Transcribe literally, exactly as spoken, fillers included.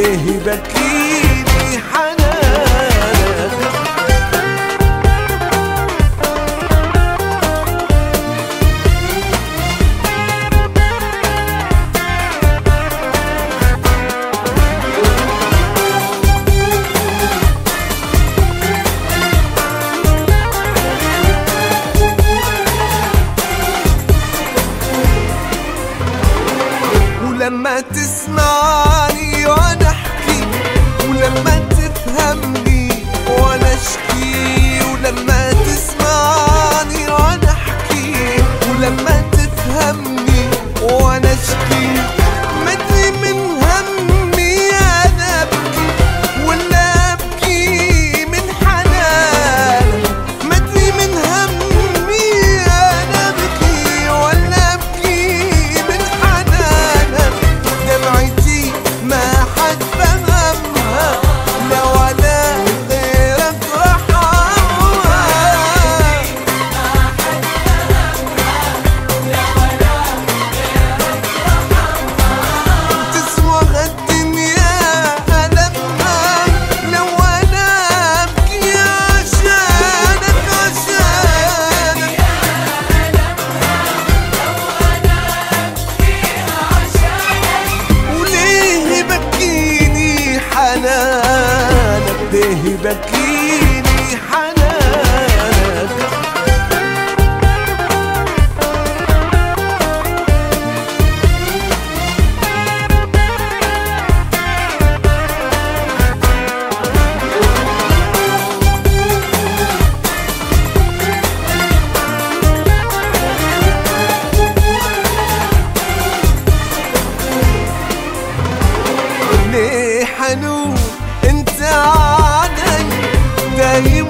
ليه بكيني حنانك. ولما تسمعني وانا احكي، ولما تفهمني وانا اشكي، ولما تسمعني وانا احكي، ولما تفهمني وانا اشكي، مدري من همي انا ابكي ولا ابكي من حنانك، مدري من همي انا ابكي ولا ابكي من حنانك. دمعتي ما حد فهمها لا ولا غيرك رحمها، تسوى الدنيا ألمها لو أنا أبكي عشانك عشانك. وليه بكيني حنانك، ليه بكيني حنانك. ليه حنون انت علي دايم